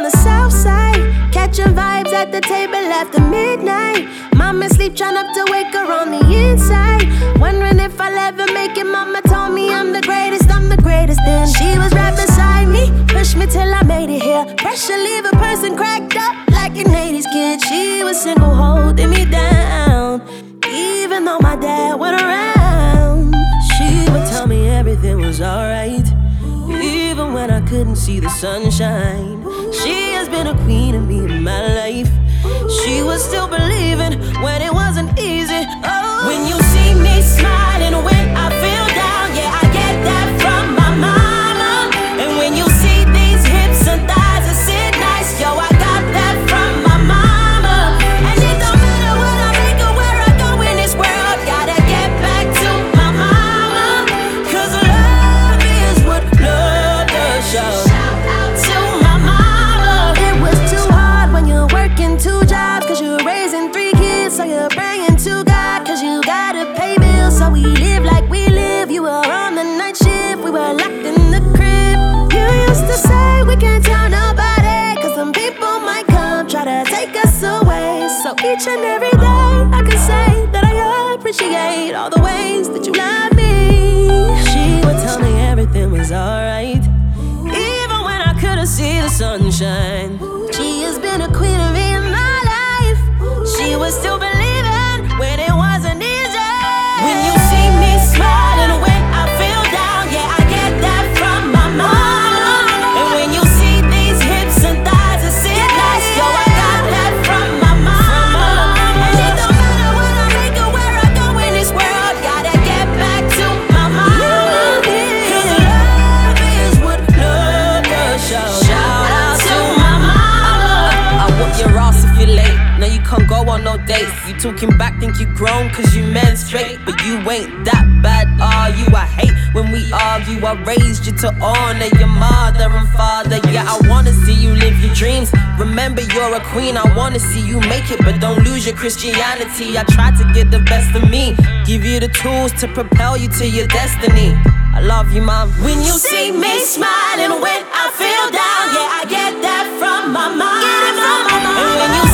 on the south side, catching vibes at the table after midnight. Mama sleep, trying up to wake her on the inside. Wondering if I'll ever make it. Mama told me I'm the greatest, I'm the greatest. Then she was right beside me, pushed me till I made it here. Pressure leave a person cracked up like an 80s kid. She was single holding me down, even though my dad went around. She would tell me everything was alright, even when I couldn't see the sunshine. She has been a queen of me in my life. She was still believing when it wasn't easy. Oh. When you see me smiling when I feel down, yeah, I get that from my mama. And when you see these hips and thighs that sit nice, yo, I got that from my mama. And it don't matter what I make or where I go in this world, gotta get back to my mama. Cause love is what love does, yo. Shout out to my mama. It was too hard when you're working 2 jobs, cause you're raising 3 kids, so you're praying to God, cause you gotta pay bills. So we live like we live. You were on the night shift, we were locked in the crib. You used to say we can't tell nobody, cause some people might come try to take us away. So each and every day I can say that I appreciate all the ways that you love me. She would tell me everything was alright, even when I couldn't see the sunshine. She has been a queen of me in my life. She was still believing when it wasn't easy. When you see me smiling when I feel down, yeah, I get that from my mama. And when you see these hips and thighs that sit nice, yo, I got that from my mama. And it don't matter what I make or where I go in this world, gotta get back to my mama. Cause love is what love does, show. Shout out to my mama. I whoop your ass if you're late. Now you can't go on no dates. You talking back, think you grown cause you menstruate, but you ain't that bad, are you? I hate when we argue. I raised you to honor your mother and father. Yeah, I wanna see you live your dreams. Remember you're a queen, I wanna see you make it, but don't lose your Christianity. I tried to get the best of me, give you the tools to propel you to your destiny. I love you, mom. When you see me smiling when I feel down, yeah, I get that from my mama. And when you